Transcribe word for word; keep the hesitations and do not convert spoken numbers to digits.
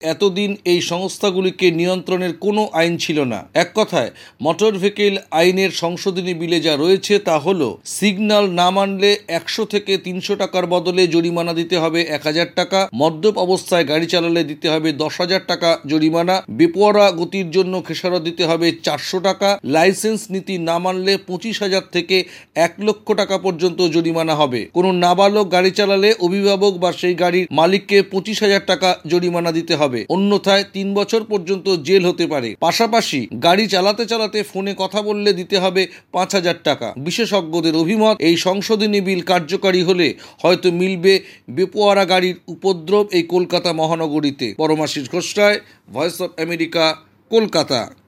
এতদিন এই সংস্থাগুলিকে নিয়ন্ত্রণের কোনো আইন ছিল না। এক কথায় মোটর ভেহিকেল আইনের সংশোধনী বিলে যা রয়েছে তা হলো সিগন্যাল না মানলে একশো থেকে তিনশো টাকার বদলে জরিমানা দিতে হবে এক হাজার টাকা, মদ্যপ অবস্থায় গাড়ি চালালে দিতে হবে দশ হাজার টাকা জরিমানা, বেপরোয়া গতির জন্য খেসারত দিতে হবে চারশো টাকা, লাইসেন্স নীতি না মানলে পঁচিশ হাজার থেকে এক লক্ষ টাকা পর্যন্ত জরিমানা হবে। কোনো নাবালক গাড়ি চালালে অভিভাবক বা সেই গাড়ির মালিককে পঁচিশ হাজার টাকা জরিমানা দিতে হবে, অন্যথায় তিন বছর পর্যন্ত জেল হতে পারে। পাশাপাশি গাড়ি চালাতে চালাতে ফোনে কথা বললে দিতে হবে পাঁচ হাজার টাকা। বিশেষজ্ঞদের অভিমত, এই সংশোধনী বিল কার্যকারী হলে হয়তো মিলবে বেপরোয়া গাড়ির উপদ্রব এই কলকাতা মহানগরীতে। Paramashis Ghosh Roy, voice of America, Kolkata.